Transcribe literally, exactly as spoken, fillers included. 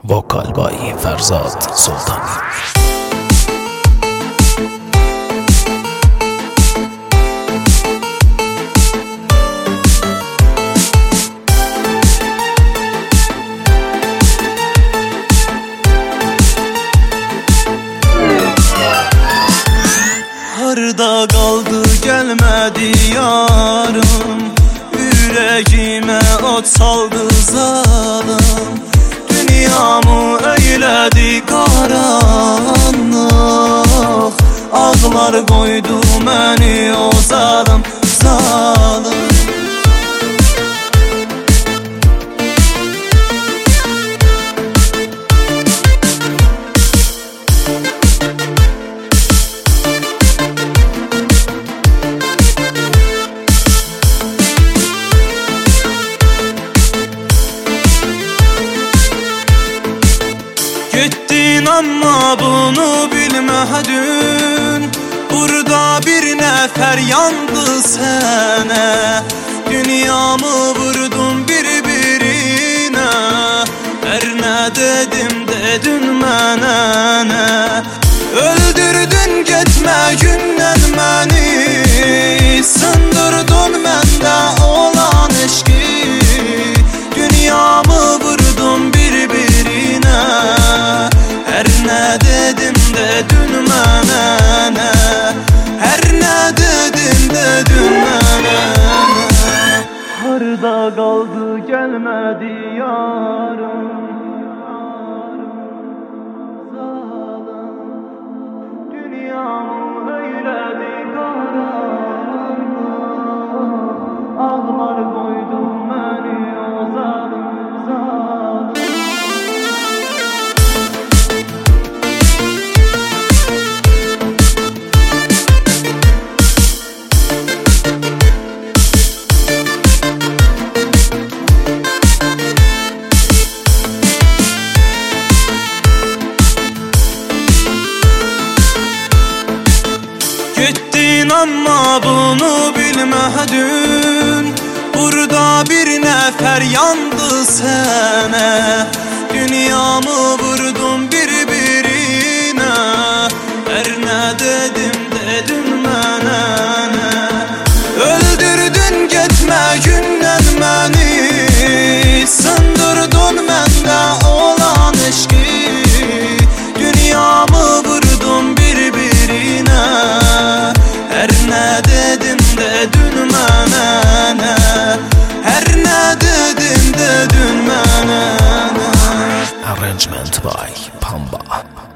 Vokal by Ferzad Sultani. Harda kaldı gelmedi yarım, yüreğime ot saldı zalim. Dünyamı eyledi karanlık, ağlar koydu beni o zalim zalim. Gittin ama bunu bilmedin, burada bir nefer yandı sene. Dünyamı vurdum birbirine, her ne dedim dedin mene ne. Öldürdün gitme günden beni, sındırdın mende olan eşki. Dünyamı vurdum birbirine, her ne dedim dedin mene ne. Her ne dedim dedin mene ne. Harda kaldı gelmedi yarım, dünyamı eyledi karanlık, ağlar koydu beni o zalim zalim. Gittin ama bunu bilmedin, burada bir nefer yandı sene. Dünyamı vurdum birbirine, her ne dedim dedin mene ne. Öldürdün gitme günden beni, sındırdın mende olan eşki. Dünyamı vurdum birbirine, her ne dedim dedin mene ne. Her ne dedim dedin mene ne. Arrangement by Pamba.